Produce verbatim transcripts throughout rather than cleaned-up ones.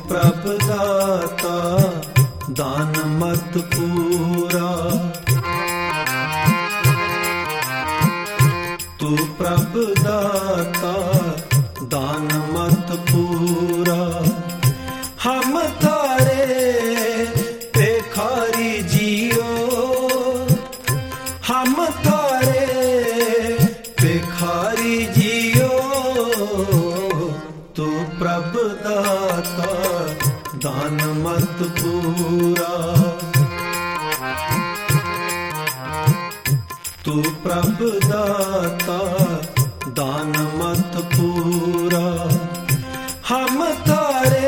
प्रभ दाता दान मत पूरा, तू प्रभ दाता दान मत पूरा। हम थारे भिखारी जियो, हम थारे भिखारी जियो, तू प्रभ दाता दान मत पूरा, तू प्रभ दाता दान मत पूरा। हम थारे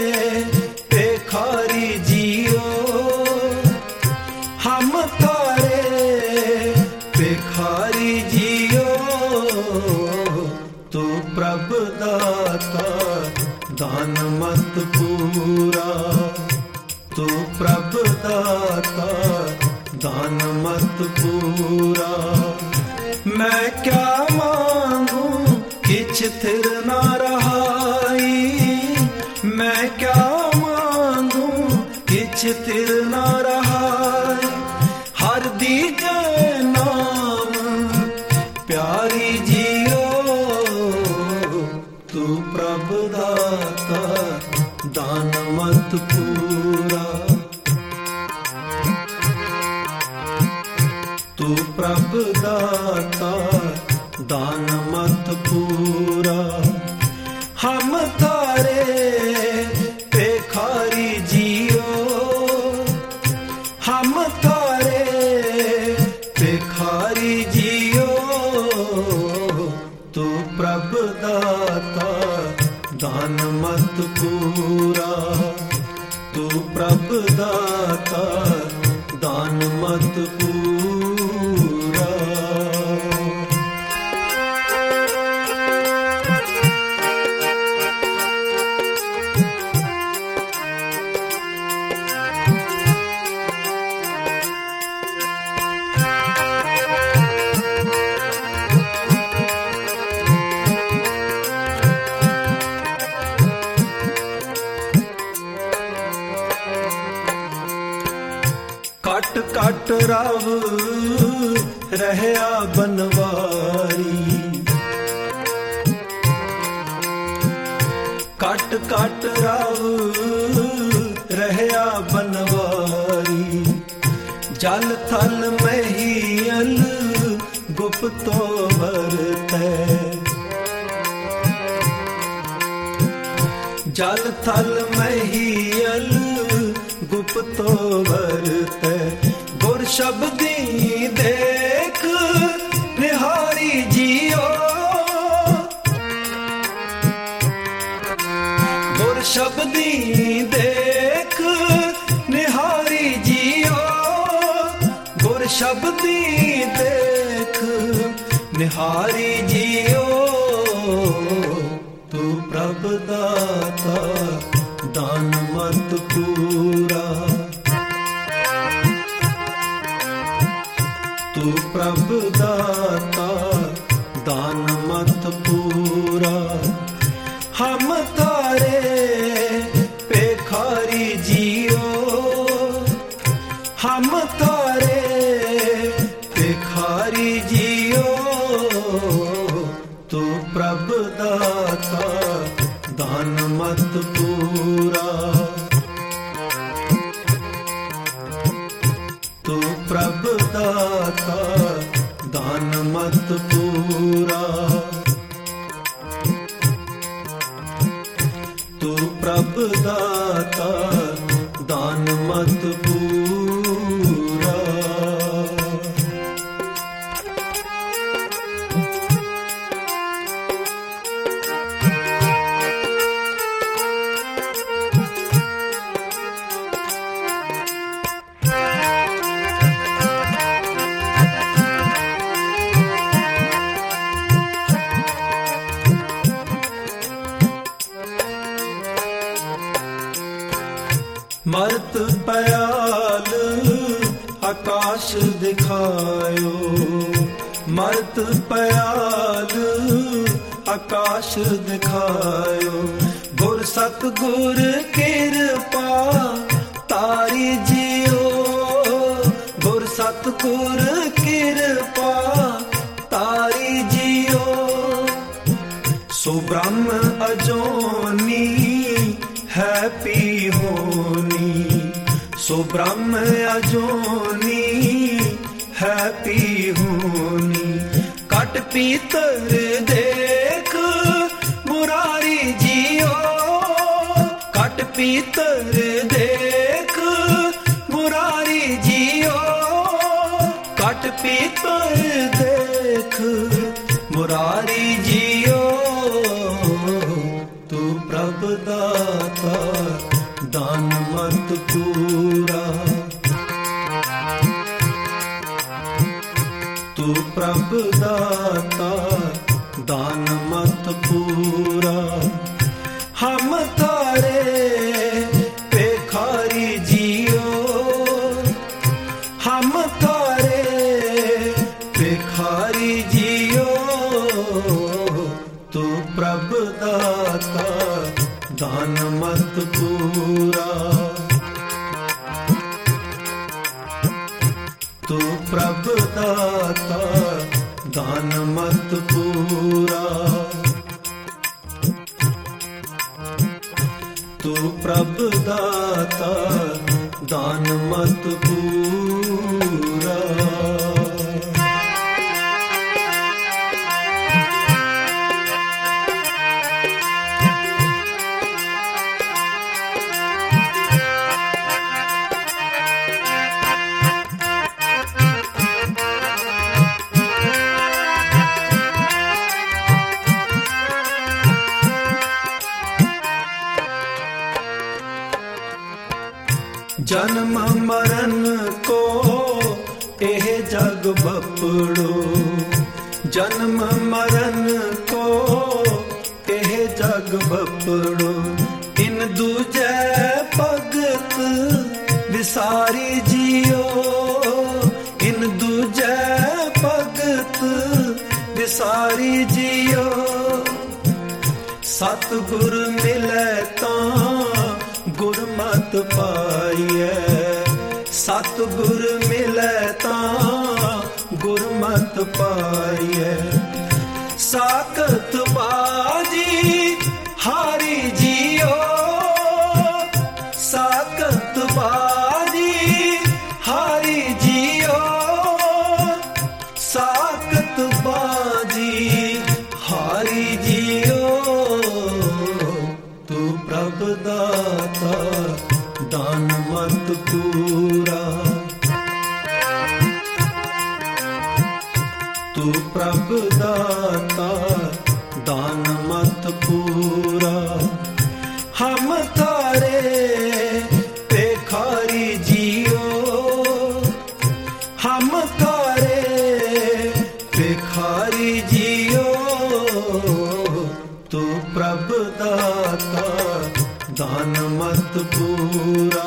भिखारी जियो, हम थारे भिखारी जियो, तू प्रभ दाता दान मत पूरा, तू प्रभ दाता दान मत पूरा। मैं क्या मांगू किछ थिर ना रहाई, मैं क्या मांगू किछ थिर ना रहाई। हर दीजे नाम प्यारी जियो, तू प्रभ दाता दान मत पूरा, तू प्रभ दाता दान मत पूरा। हम थारे भिखारी जियो, हम थारे भिखारी जियो, तू प्रभ दाता दान मत पूरा, तू प्रभ दाता दान मत पूरा। कट कट रव रहया बनवारी, कट कट रव रहया बनवारी। जल थल महियल गुप्तो भरतै, जल थल महियल गुप्तो भरतै। गुर शब्दी देख निहारी जियो, गुर शब्दी देख निहारी जियो, गुर शब्दी देख निहारी जियो, तू प्रभ दाता दान मत पूरा, तू प्रभ दाता दान मत पूरा। हम थारे भिखारी जियो, हम थारे भिखारी जियो, तू प्रभ दाता दान मत पूरा, तू प्रभ दाता दान मत पूरा, तू प्रभ दाता दान मत पूरा। मर्त पयाल आकाश दिखायो, मर्त पयाल आकाश दिखायो। गुर सतगुर किरपा तारी जियो, गुर सतगुर किरपा तारी जियो। सो ब्रह्म अजोनी है पी होनी, सो ब्रह्म अजोनी है पी होनी। कट पीतर देख मुरारी जियो, कट पीतर देख मुरारी जियो, कट पीतर देख मुरारी जियो। तू प्रभु दाता दान मत पूरा, तू प्रभु दाता दान मत पूरा। हम थारे पेखारी जियो, हम थारे पेखारी जियो। तू प्रभु दाता दान मत पूरा, तू प्रभु दाता दान मत पूरा, तू प्रभु दाता दान मत पूरा। जन्म मरण को एह जग बपड़ो, जन्म मरण को एह जग बपड़ो। इन दूजे भगत विसारी जियो, इन दूजे भगत विसारी जियो। सतगुर मिले तां गुरमत पाइए, सतगुर मिले तां गुरमत पाइए। साकत बाजी हारी जियो, साकत बाजी हारी जियो, साकत बाजी हारी जियो। तू प्रभु दाता दान मत पूरा, तू प्रभु दाता दान मत पूरा। हम थारे पेखारी जियो, हम थारे पेखारी जियो। तू प्रभु दाता दान मत पूरा,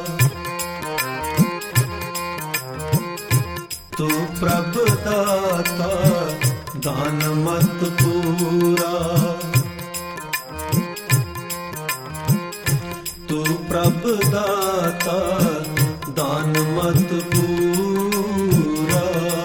तू प्रभु दाता दान मत पूरा, तू प्रभु दाता दान मत पूरा।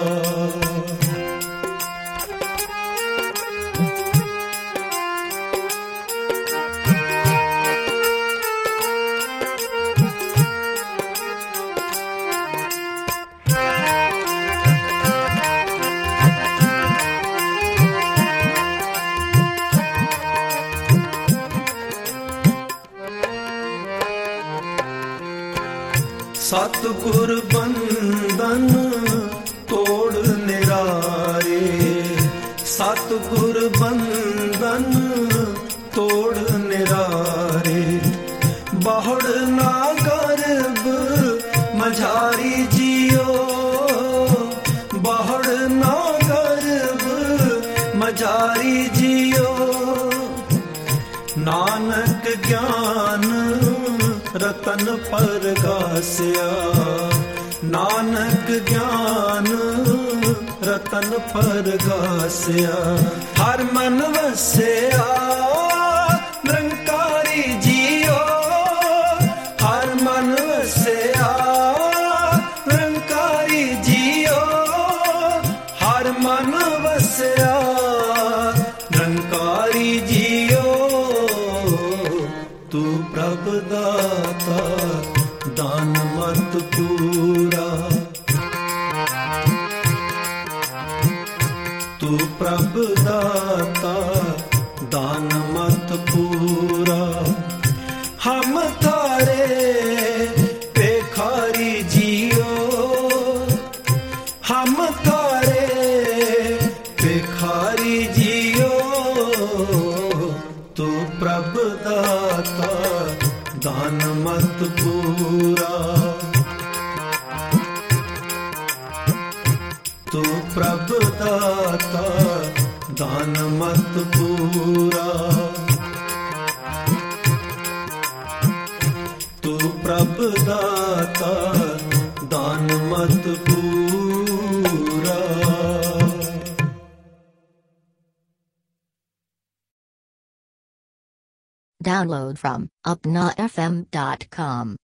सतगुर बंधन तोड़ निरारे, सतगुर बंधन तोड़ निरारे। बहुड़ ना गर्भ मझारी जियो, बहुड़ ना गर्भ मझारी जियो। नानक ज्ञान रतन परगासिया, नानक ज्ञान रतन परगासिया। हर मन वसिया निरंकारी दाता दान मत पूरा। तू प्रभु दाता दान मत पूरा। हम थारे भिखारी जियो, हम थारे भिखारी जियो। तू प्रभु दाता दान मत पूरा। तू प्रभु दाता दान मत पूरा। तू प्रभु दाता दान मत पूरा। Download from upna f m dot com.